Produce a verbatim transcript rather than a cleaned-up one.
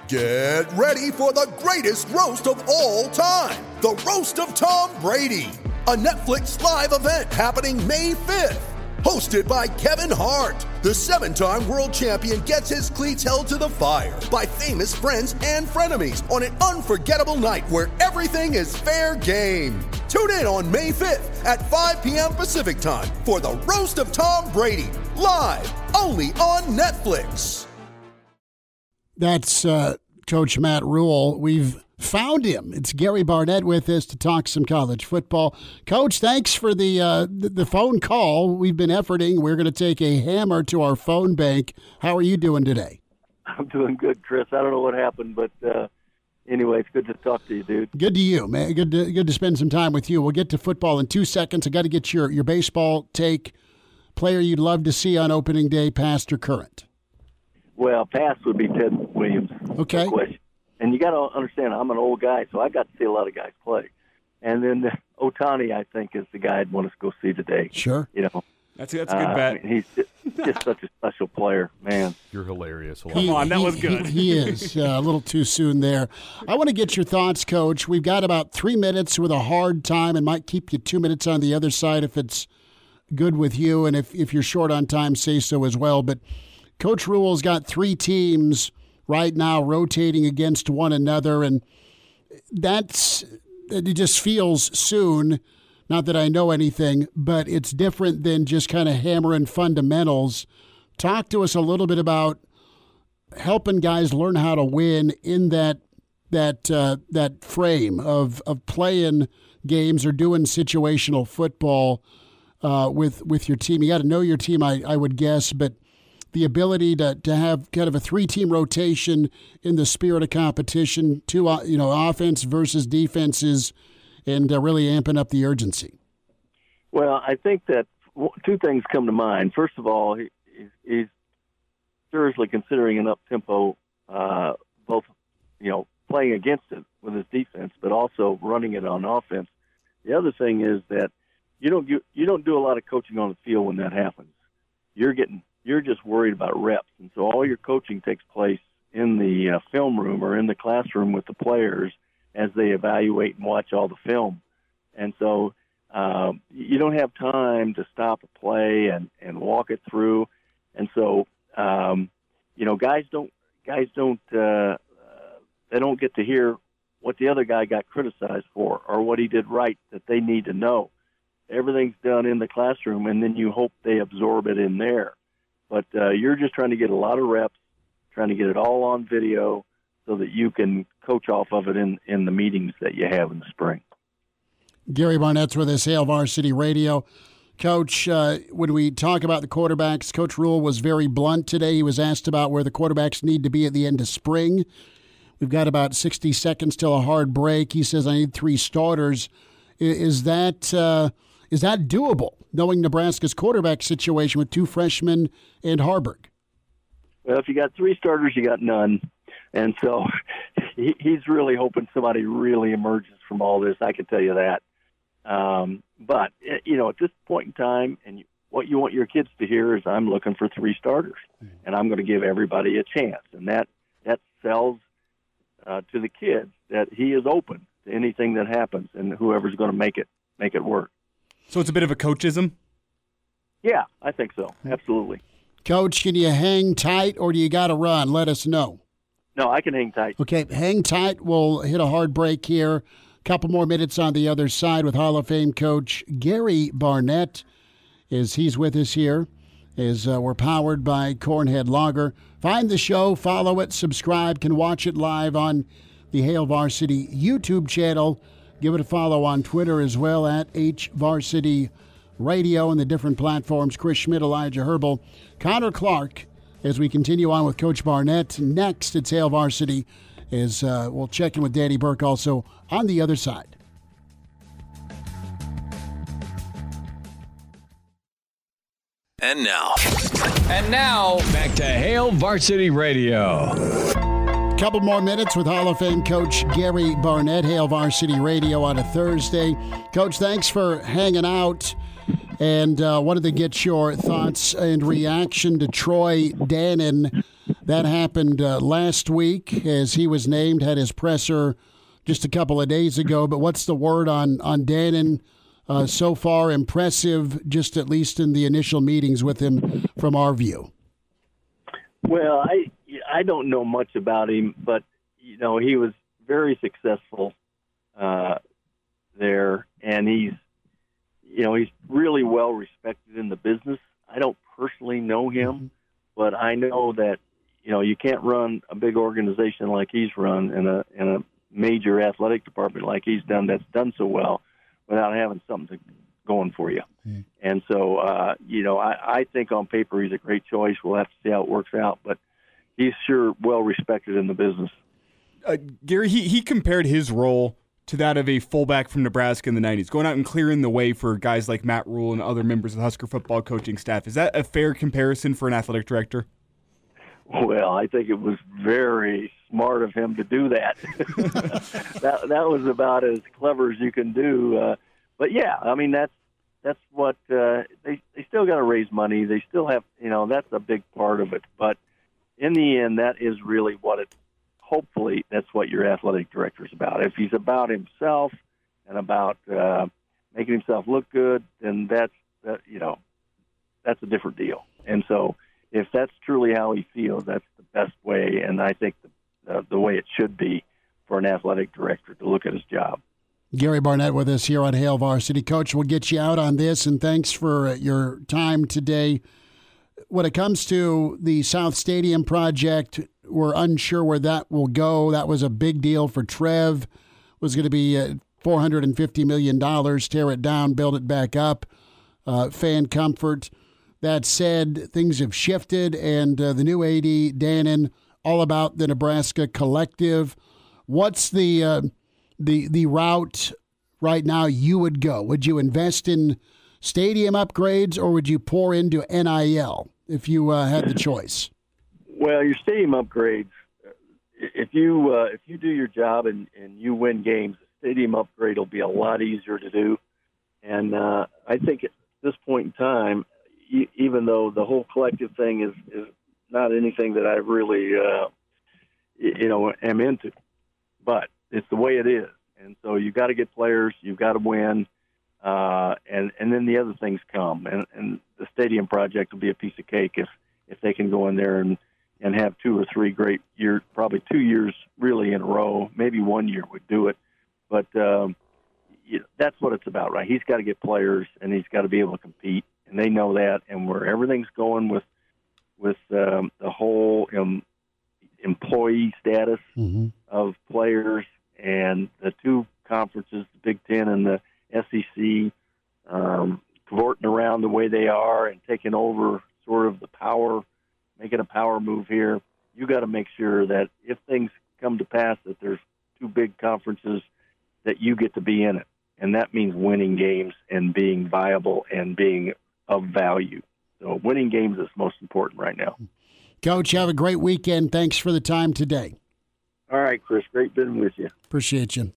Get ready for the greatest roast of all time, the Roast of Tom Brady, a Netflix live event happening May fifth. Hosted by Kevin Hart, the seven-time world champion gets his cleats held to the fire by famous friends and frenemies on an unforgettable night where everything is fair game. Tune in on May fifth at five p.m. Pacific time for the Roast of Tom Brady, live only on Netflix. That's uh, Coach Matt Rhule. We've found him. It's Gary Barnett with us to talk some college football. Coach, thanks for the uh, the, the phone call. We've been efforting. We're going to take a hammer to our phone bank. How are you doing today? I'm doing good, Chris. I don't know what happened, but uh, anyway, it's good to talk to you, dude. Good to you, man. Good to, good to spend some time with you. We'll get to football in two seconds. I got to get your, your baseball take. Player you'd love to see on opening day, past or current? Well, past would be Ted Williams. Okay. No question. And you got to understand, I'm an old guy, so I got to see a lot of guys play. And then Ohtani, I think, is the guy I'd want to go see today. Sure. You know, that's that's a good uh, bet. I mean, he's just, just such a special player, man. You're hilarious. He, Come on, that he, was good. He, he is uh, a little too soon there. I want to get your thoughts, Coach. We've got about three minutes with a hard time, and might keep you two minutes on the other side if it's good with you, and if if you're short on time, say so as well. But Coach Rhule's got three teams right now rotating against one another, and that's it just feels soon, not that I know anything, but it's different than just kind of hammering fundamentals. Talk to us a little bit about helping guys learn how to win in that that uh, that frame of of playing games or doing situational football uh, with with your team. You got to know your team, I, I would guess, but the ability to, to have kind of a three-team rotation in the spirit of competition, two uh, you know, offense versus defenses, and uh, really amping up the urgency. Well, I think that two things come to mind. First of all, he, he's seriously considering an up-tempo, uh, both, you know, playing against it with his defense, but also running it on offense. The other thing is that you don't you, you don't do a lot of coaching on the field when that happens. You're getting You're just worried about reps, and so all your coaching takes place in the uh, film room or in the classroom with the players as they evaluate and watch all the film. And so um, you don't have time to stop a play and, and walk it through. And so um, you know, guys don't guys don't uh, uh, they don't get to hear what the other guy got criticized for or what he did right that they need to know. Everything's done in the classroom, and then you hope they absorb it in there. But uh, you're just trying to get a lot of reps, trying to get it all on video so that you can coach off of it in, in the meetings that you have in the spring. Gary Barnett's with us, Hail Varsity Radio. Coach, uh, when we talk about the quarterbacks, Coach Rhule was very blunt today. He was asked about where the quarterbacks need to be at the end of spring. We've got about sixty seconds till a hard break. He says, I need three starters. Is that uh, is that doable, knowing Nebraska's quarterback situation with two freshmen and Harburg? Well, if you got three starters, you got none. And so he, he's really hoping somebody really emerges from all this. I can tell you that. Um, but, you know, at this point in time, and you, what you want your kids to hear is I'm looking for three starters, and I'm going to give everybody a chance. And that, that sells uh, to the kids that he is open to anything that happens and whoever's going to make it make it work. So it's a bit of a coachism? Yeah, I think so. Absolutely. Coach, can you hang tight or do you got to run? Let us know. No, I can hang tight. Okay, hang tight. We'll hit a hard break here. A couple more minutes on the other side with Hall of Fame coach Gary Barnett, as he's with us here, as uh, we're powered by Cornhead Lager. Find the show, follow it, subscribe, can watch it live on the Hail Varsity YouTube channel. Give it a follow on Twitter as well, at H Varsity Radio, and the different platforms. Chris Schmidt, Elijah Herbal, Connor Clark, as we continue on with Coach Barnett. Next, it's Hail Varsity, as uh, we'll check in with Danny Burke also on the other side. And now. And now, back to Hail Varsity Radio. Couple more minutes with Hall of Fame coach Gary Barnett, Hail Varsity Radio on a Thursday. Coach, thanks for hanging out, and uh, wanted to get your thoughts and reaction to Troy Dannen, That happened uh, last week as he was named, had his presser just a couple of days ago. But what's the word on, on Dannon uh, so far? Impressive, just at least in the initial meetings with him from our view. Well, I I don't know much about him, but, you know, he was very successful uh, there, and he's, you know, he's really well respected in the business. I don't personally know him, but I know that, you know, you can't run a big organization like he's run in a in a major athletic department like he's done that's done so well without having something to, going for you. Mm. And so, uh, you know, I, I think on paper he's a great choice. We'll have to see how it works out, but he's sure well respected in the business. Uh, Gary, he, he compared his role to that of a fullback from Nebraska in the nineties, going out and clearing the way for guys like Matt Rule and other members of the Husker football coaching staff. Is that a fair comparison for an athletic director? Well, I think it was very smart of him to do that. that that was about as clever as you can do. Uh, but yeah, I mean that's that's what uh, they they still got to raise money. They still have, you know, that's a big part of it. But in the end, that is really what it. Hopefully, that's what your athletic director is about. If he's about himself and about uh, making himself look good, then that's uh, you know that's a different deal. And so, if that's truly how he feels, that's the best way, and I think the, uh, the way it should be for an athletic director to look at his job. Gary Barnett with us here on Hail Varsity. Coach, we'll get you out on this, and thanks for your time today. When it comes to the South Stadium project, we're unsure where that will go. That was a big deal for Trev. It was going to be uh, four hundred fifty million dollars, tear it down, build it back up, uh, fan comfort. That said, things have shifted, and uh, the new A D, Dannon, all about the Nebraska collective. What's the uh, the the route right now you would go? Would you invest in stadium upgrades, or would you pour into N I L if you uh, had the choice? Well, your stadium upgrades, if you uh, if you do your job and, and you win games, the stadium upgrade will be a lot easier to do. And uh, I think at this point in time, even though the whole collective thing is, is not anything that I really, uh, you know, am into, but it's the way it is. And so you've got to get players, you've got to win, uh, and, and then the other things come. And, and the stadium project will be a piece of cake if, if they can go in there and, and have two or three great years, probably two years really in a row. Maybe one year would do it. But um, you know, that's what it's about, right? He's got to get players, and he's got to be able to compete. And they know that, and where everything's going with with um, the whole um, employee status mm-hmm. of players and the two conferences, the Big Ten and the S E C, um, cavorting around the way they are and taking over sort of the power, making a power move here. You got to make sure that if things come to pass, that there's two big conferences, that you get to be in it. And that means winning games and being viable and being of value. So winning games is most important right now. Coach, have a great weekend. Thanks for the time today. All right, Chris. Great being with you. Appreciate you.